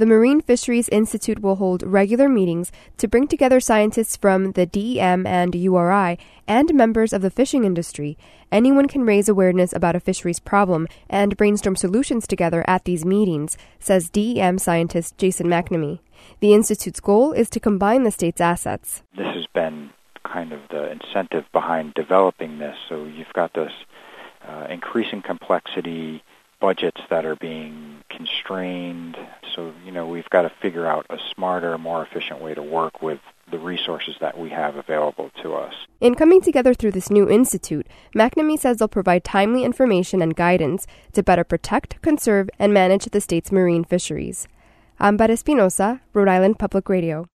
The Marine Fisheries Institute will hold regular meetings to bring together scientists from the DEM and URI and members of the fishing industry. Anyone can raise awareness about a fisheries problem and brainstorm solutions together at these meetings, says DEM scientist Jason McNamee. The Institute's goal is to combine the state's assets. This has been kind of the incentive behind developing this. So you've got this increasing complexity, budgets that are being constrained. So, we've got to figure out a smarter, more efficient way to work with the resources that we have available to us. In coming together through this new institute, McNamee says they'll provide timely information and guidance to better protect, conserve, and manage the state's marine fisheries. Amber Espinosa, Rhode Island Public Radio.